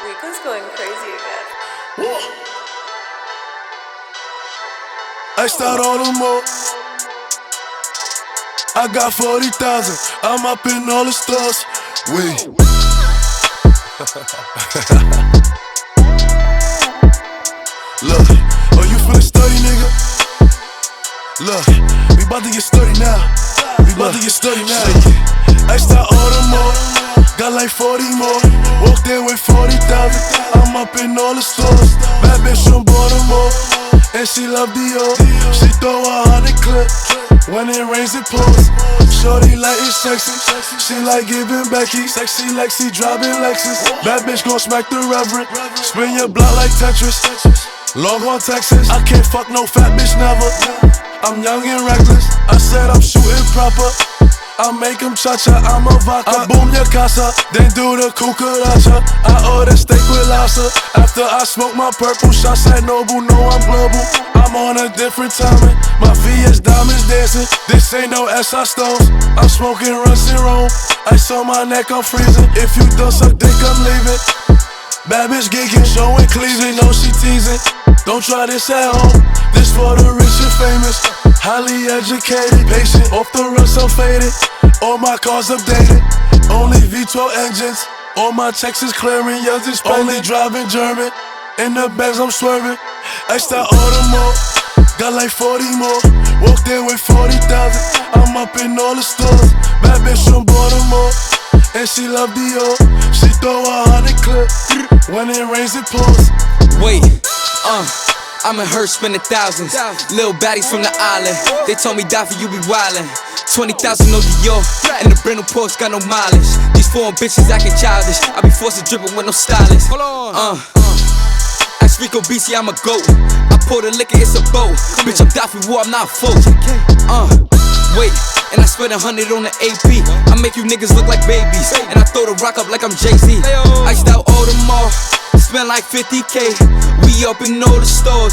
Rico's going crazy again. Iced out all the more. I got 40,000. I'm up in all the stores. Look, oh, you feelin' sturdy, nigga? Look, we bout to get sturdy now. We bout to get sturdy now. Iced out all the more. Got like 40 more. Walked in with 40,000. I'm up in all the stores. Bad bitch from Baltimore, and she love Dior. She throw 100 clips. When it rains, it pours. Shorty like it sexy. She like giving Becky. Sexy like she driving Lexus. Bad bitch gon' smack the reverend. Spin your block like Tetris. Longhorn, Texas. I can't fuck no fat bitch, never. I'm young and reckless. I said I'm shooting proper. I make him cha-cha, I'm a vodka. I boom your casa, then do the cucaracha. I order steak with lobster. After I smoke my purple shots at Noble, know I'm global. I'm on a different timing. My VS diamonds dancing. This ain't no SI stones. I'm smoking Russ and Rome. Ice on my neck, I'm freezing. If you don't suck dick, I'm leaving. Bad bitch geeking, showing cleavage, know she teasing. Don't try this at home. This for the rich and famous. Highly educated, patient, off the run so faded. All my cars updated, only V12 engines. All my checks is clearing, yours is only driving German. In the bags I'm swerving, iced out all the more. Got like 40 more, walked in with 40,000. I'm up in all the stores. Bad bitch from Baltimore, and she love Dior. She throw 100 clips. When it rains, it pours. Wait, I'm in her spending thousands. Little baddies from the island. They told me die for you be wildin'. 20,000 no Dior, and the brand new Porsche got no mileage. These foreign bitches acting childish. I be forced to drippin' with no stylist. Ask Rico BC, I'm a goat. I pour the liquor, it's a boat. Bitch, I'm Daffy War, I'm not a folk. Wait, and I spent 100 on the AP. I make you niggas look like babies, and I throw the rock up like I'm Jay-Z. Iced out all the mall, spent like 50K. We up in all the stores.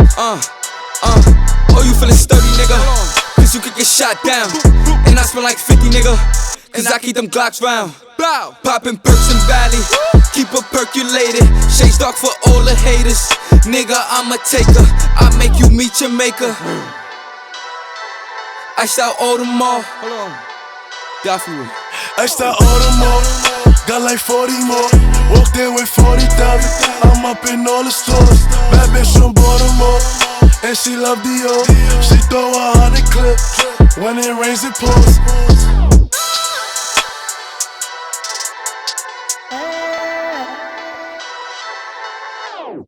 Oh, you feelin' sturdy, nigga? Cause you could get shot down. And I spend like 50, nigga. Cause I keep them Glocks round. Poppin' perks in Valley, keep her percolated. Shades dark for all the haters. Nigga, I'm a taker. I make you meet your maker. Iced out all the mall. Daffy. Iced out all the more. Got like 40 more. Walked in with 40,000. I'm up in all the stores. Bad bitch from Baltimore, and she love Dior. She throw 100 clips. When it rains, it pours.